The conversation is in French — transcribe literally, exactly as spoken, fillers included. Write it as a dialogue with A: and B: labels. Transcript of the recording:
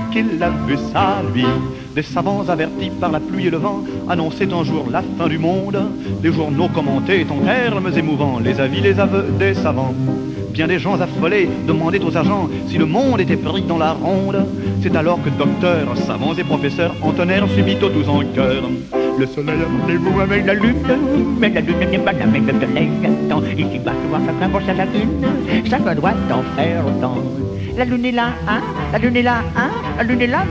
A: qu'il a vu ça, lui. Des savants avertis par la pluie et le vent annonçaient un jour la fin du monde. Les journaux commentaient en termes émouvants les avis, les aveux des savants. Bien des gens affolés demandaient aux agents si le monde était pris dans la ronde. C'est alors que docteurs, savants et professeurs entonnèrent subito tous en chœur. Le soleil a rendez-vous avec la lune, mais la lune n'est pas la même que l'instant. Ici bas, voir chacun pour sa chacune, chacun doit en faire autant. La lune est là, hein, la lune est là, hein, la lune est là.